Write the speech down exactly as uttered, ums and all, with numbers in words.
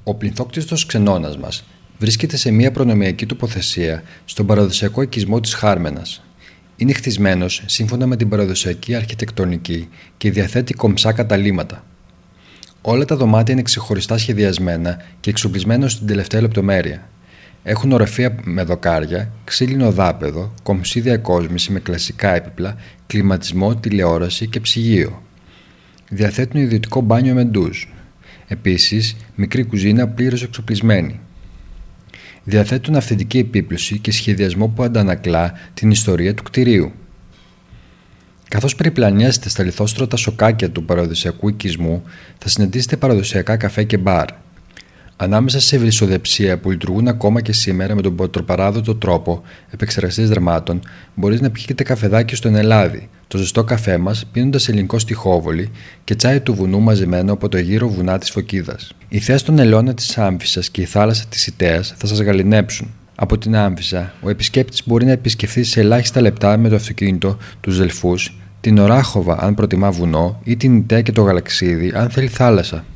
Ο πληθόκτιστος ξενώνας μας βρίσκεται σε μια προνομιακή τοποθεσία στον παραδοσιακό οικισμό της Χάρμενας. Είναι χτισμένος σύμφωνα με την παραδοσιακή αρχιτεκτονική και διαθέτει κομψά καταλύματα. Όλα τα δωμάτια είναι ξεχωριστά σχεδιασμένα και εξοπλισμένα στην τελευταία λεπτομέρεια. Έχουν οροφεία με δοκάρια, ξύλινο δάπεδο, κομψή διακόσμηση με κλασικά έπιπλα, κλιματισμό, τηλεόραση και ψυγείο. Διαθέτουν ιδιωτικό μπάνιο με ντουζ. Επίσης, μικρή κουζίνα πλήρως εξοπλισμένη. Διαθέτουν αυθεντική επίπλωση και σχεδιασμό που αντανακλά την ιστορία του κτηρίου. Καθώς περιπλανιέστε στα λιθόστρωτα σοκάκια του παραδοσιακού οικισμού, θα συναντήσετε παραδοσιακά καφέ και μπαρ. Ανάμεσα σε ευρυσοδεψία που λειτουργούν ακόμα και σήμερα με τον πατροπαράδοτο τρόπο επεξεργασίας δερμάτων, μπορείς να πιείτε καφεδάκι στον Ελλάδι, το ζεστό καφέ μας πίνοντας ελληνικό στιχόβολι και τσάι του βουνού μαζεμένο από το γύρο βουνά της Φωκίδας. Η θέα στον ελαιώνα της Άμφισσας και η θάλασσα της Ιταίας θα σας γαληνέψουν. Από την Άμφισσα, ο επισκέπτης μπορεί να επισκεφθεί σε ελάχιστα λεπτά με το αυτοκίνητο τους Δελφούς, την Οράχοβα αν προτιμά βουνό ή την Ιταία και το Γαλαξίδι αν θέλει θάλασσα.